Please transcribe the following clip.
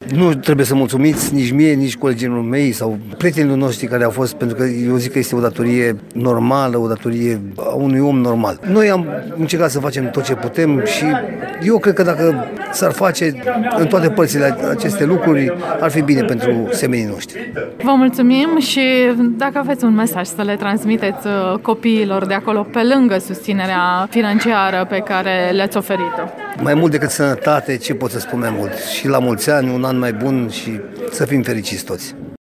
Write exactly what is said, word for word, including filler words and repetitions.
Nu trebuie să mulțumiți nici mie, nici colegilor mei sau prietenilor noștri care au fost, pentru că eu zic că este o datorie normală, o datorie a unui om normal. Noi am încercat să facem tot ce putem și eu cred că dacă s-ar face în toate părțile aceste lucruri, ar fi bine pentru semenii noștri. Vă mulțumim și dacă aveți un mesaj să le transmiteți copiilor de acolo, pe lângă susținerea financiară pe care le-ați oferit-o. Mai mult decât sănătate, ce pot să spun mai mult? Și la mulți ani, un an mai bun și să fim fericiți toți.